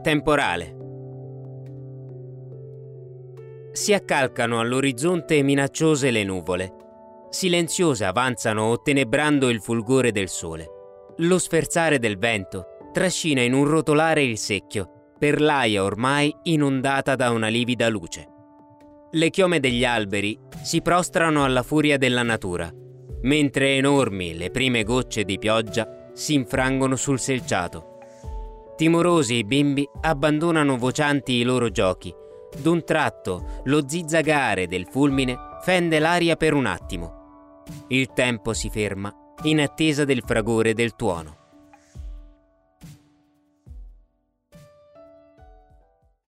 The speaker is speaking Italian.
Temporale. Si accalcano all'orizzonte minacciose le nuvole. Silenziose avanzano ottenebrando il fulgore del sole. Lo sferzare del vento trascina in un rotolare il secchio, per l'aia ormai inondata da una livida luce. Le chiome degli alberi si prostrano alla furia della natura, mentre enormi le prime gocce di pioggia si infrangono sul selciato. Timorosi i bimbi abbandonano vocianti i loro giochi. D'un tratto lo zizzagare del fulmine fende l'aria per un attimo. Il tempo si ferma in attesa del fragore del tuono.